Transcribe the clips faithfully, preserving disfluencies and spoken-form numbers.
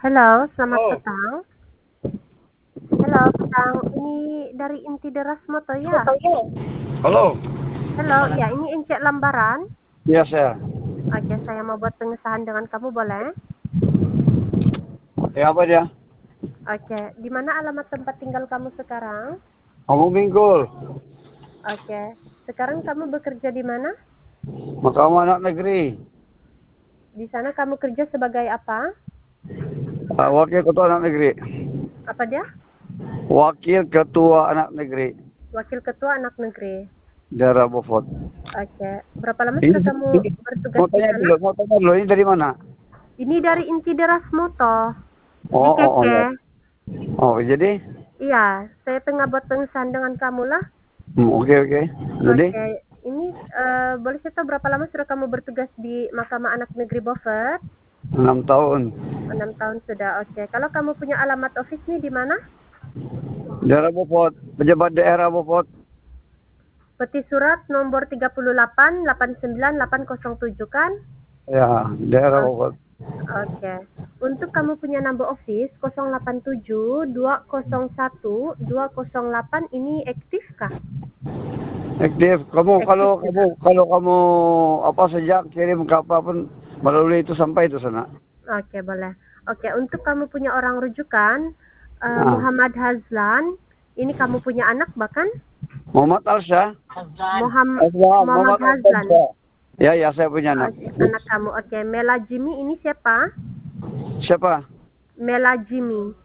Halo, selamat Oh, petang. Halo, petang. Ini dari Inti Deras Moto ya? halo. Halo, ya ini Encik Lambaran. Iya saya. Oke, saya mau buat pengesahan dengan kamu boleh? Ya apa dia? Oke, di mana alamat tempat tinggal kamu sekarang? Kamu Bingkul. Oke, sekarang kamu bekerja di mana? Mahkamah Anak Negeri. Di sana kamu kerja sebagai apa? Ah, Wakil Ketua Anak Negeri. Apa dia? Wakil Ketua Anak Negeri. Wakil Ketua Anak Negeri. Daerah Beaufort. Oke, berapa lama Ini, sudah kamu ini bertugas mau di tanya sana? dulu, mau tanya dulu. Ini dari mana? Ini dari Inti Deras Moto. Di Oh, oh, oh Keke. ya. Oh, jadi? Iya, saya tengah buat pengesahan dengan kamu lah. Hmm, Oke, oke. Jadi? Oke, ini eh, boleh saya tahu berapa lama sudah kamu bertugas di Mahkamah Anak Negeri Beaufort? Enam tahun. Enam tahun sudah. Oke, kalau kamu punya alamat office nih di mana? Daerah Beaufort. Pejabat daerah Beaufort. Peti surat nomor tiga puluh delapan delapan sembilan delapan nol tujuh kan? Ya, daerah O- Beaufort. Oke. Untuk kamu punya number office nol delapan tujuh dua nol satu dua nol delapan ini aktif kah? Aktif. Kamu Aktif kalau juga. kamu kalau kamu apa sejak kirim ke apa pun melalui itu sampai itu sana. Oke, boleh. Oke, untuk kamu punya orang rujukan, eh, Nah, Muhammad Hazlan, ini kamu punya anak bahkan? Muhammad Alsyah. Muhammad Azwan, Muhammad Muhammad Hazlan, Alsyah. Ya, ya saya punya anak. oke, anak kamu. Oke, Mela Jimmy ini siapa? Siapa? Mela Jimmy,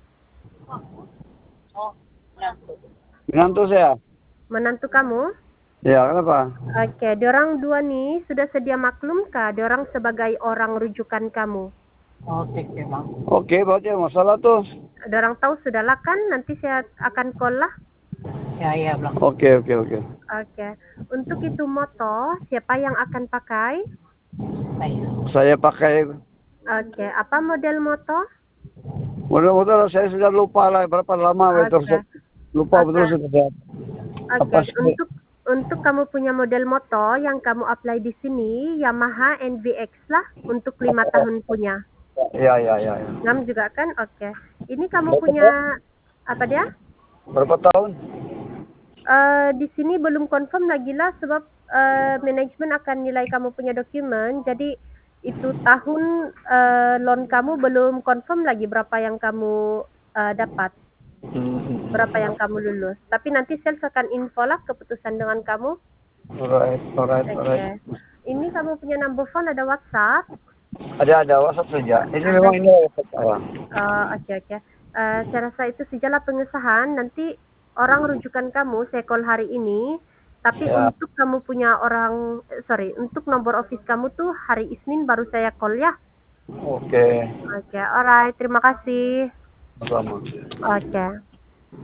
Menantu saya. menantu kamu? Ya, kenapa? Oke, diorang dua nih sudah sedia maklum kah? Diorang sebagai orang rujukan kamu. Oke, berarti ada masalah tuh. Diorang tahu sudahlah kan? Nanti saya akan call lah. Oke, oke, oke. Oke, untuk itu moto siapa yang akan pakai? Saya pakai, Oke, apa model moto? mudah-mudahan saya sudah lupa lah berapa lama itu. Oke, Lupa oke, betul sudah. oke. Apa sih? Untuk untuk kamu punya model moto yang kamu apply di sini Yamaha N V X lah untuk lima tahun punya. Ya, ya, ya, ya. Ngam juga kan? Oke. Ini kamu Berapa punya tahun? apa dia? Berapa tahun? Eh di sini belum confirm lagi lah sebab eh, manajemen akan nilai kamu punya dokumen. Jadi itu tahun eh, loan kamu belum confirm lagi berapa yang kamu eh, dapat, Hmm. berapa yang kamu lulus. Tapi nanti sales akan info lah keputusan dengan kamu. Alright, alright, Oke. alright. Ini kamu punya number phone, ada WhatsApp? Ada, ada WhatsApp saja. Ini Ada. memang ini WhatsApp saya. Eh, oke, oke. Eh, saya rasa itu sajalah pengesahan. Nanti orang rujukan kamu saya call hari ini. Tapi Ya, untuk kamu punya orang, eh, sorry, untuk nomor office kamu tuh hari Isnin baru saya call ya. oke. Oke, alright. Terima kasih. Sama. Oke.